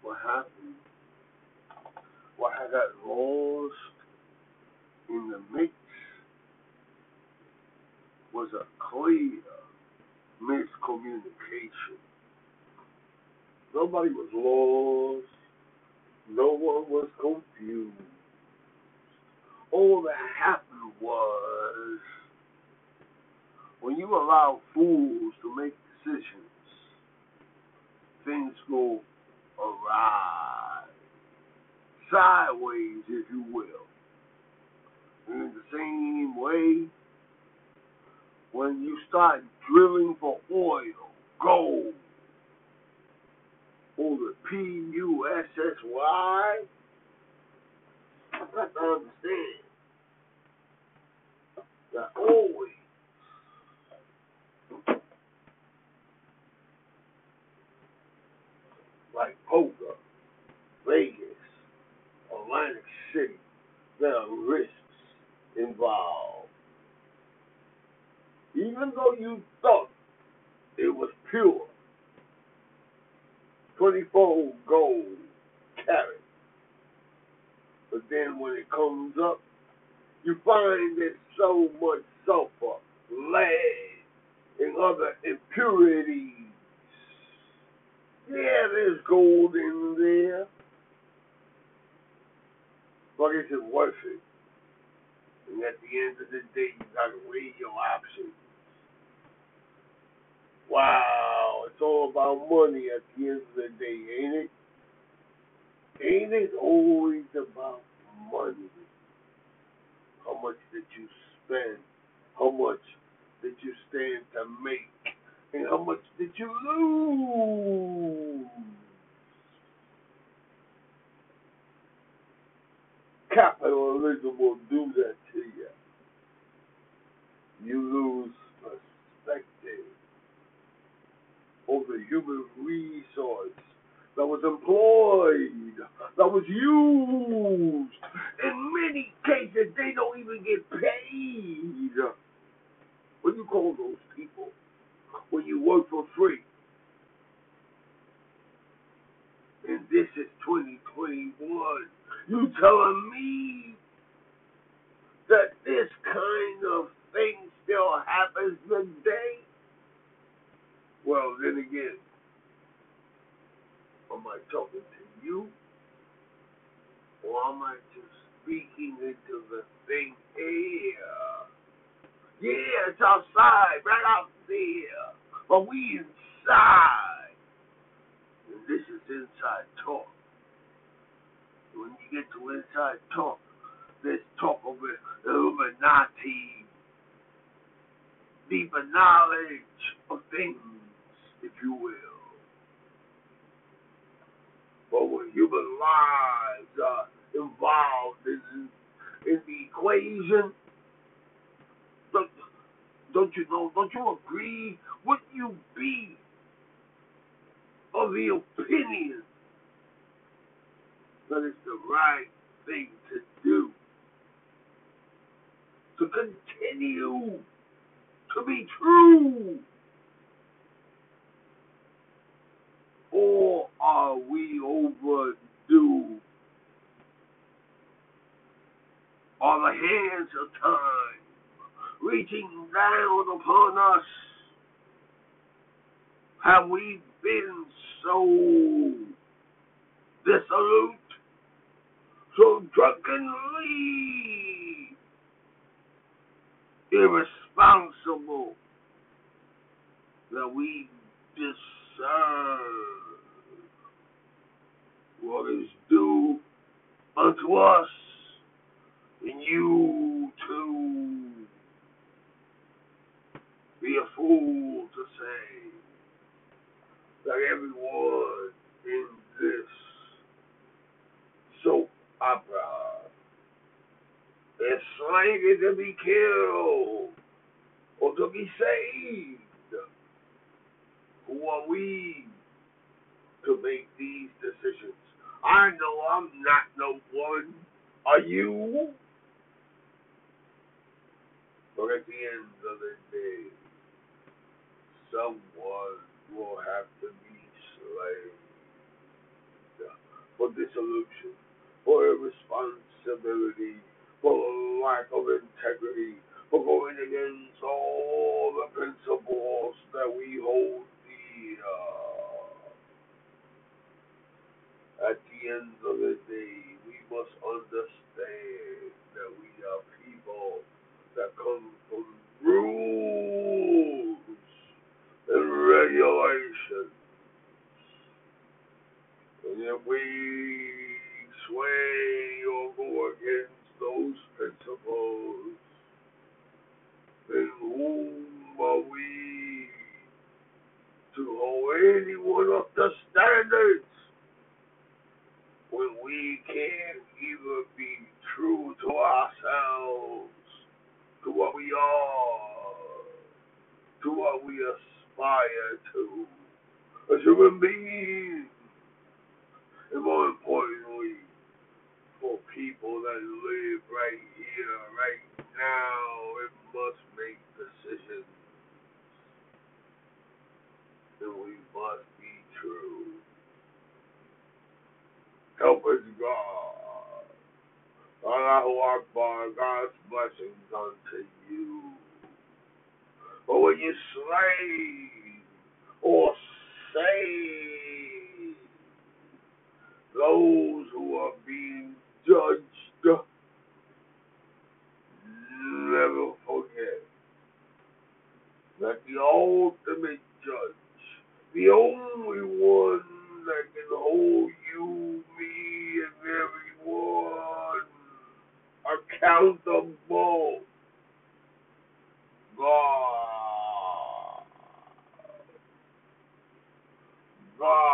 what happened? What I got lost in the mix was a clear miscommunication. Nobody was lost. No one was confused. All that happened was when you allow fools to make decisions, things go awry, sideways, if you will. And in the same way, when you start drilling for oil, gold, or the PUSSY, I got to understand that always, like poker, Vegas, Atlantic City, there are risks involved. Even though you thought it was pure, 24 gold carat, but then when it comes up, you find there's so much sulfur, lead, and other impurities. Yeah, there's gold in there, but is it worth it? And at the end of the day, you gotta weigh your options. Wow, it's all about money at the end of the day, ain't it? Ain't it always about money? How much did you spend? How much did you stand to make? And how much did you lose? Capitalism will do that to you. You lose perspective of the human resource that was employed, that was used. In many cases, they don't even get paid. What do you call those people when you work for free? And this is 2021. You telling me that this kind of thing still happens today? Well, then again, am I talking to you? Or am I just speaking into the thing here? Yeah, it's outside, right out there. But we inside. And this is inside talk. When you get to inside talk, there's talk of Illuminati, deeper knowledge of things, if you will. But when human lives are involved in the equation, don't you know, don't you agree? Would you be of the opinion that it's the right thing to do? To continue to be true? Or are we overdue? Are the hands of time reaching down upon us? Have we been so dissolute, so drunkenly irresponsible that we discern what is due unto us, and you too be a fool to say that everyone in this soap opera is slated to be killed or to be saved. Who are we to make these decisions? I know I'm not no one. Are you? But at the end of the day, someone will have to be slain. end of the day, we must understand that we are people that come from rules and regulations. And if we sway or go against those principles, then whom are we to hold anyone up to standards when we can't even be true to ourselves, to what we are, to what we aspire to as human beings, and more importantly, for people that live right here, right now, and must make decisions, and we must be true. Help us, God. Allahu Akbar, God's blessings unto you. But when you slay or save those who are being judged, never forget that the ultimate judge, the only one that can hold you, me, and everyone accountable, God. God.